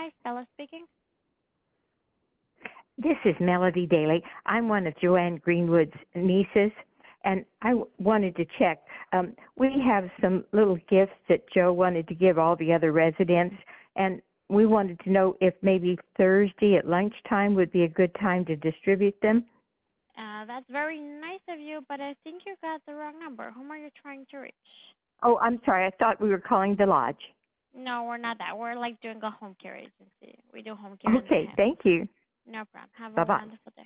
Hi, Stella speaking. This is Melody Daly. I'm one of Joanne Greenwood's nieces, and wanted to check. We have some little gifts that Joe wanted to give all the other residents, and we wanted to know if maybe Thursday at lunchtime would be a good time to distribute them. That's very nice of you, but I think you got the wrong number. Whom are you trying to reach? Oh, I'm sorry. I thought we were calling the lodge. No, we're not that. We're like doing a home care agency. We do home care in Okay, Manhattan. thank you. No problem. Have a Bye-bye. wonderful day.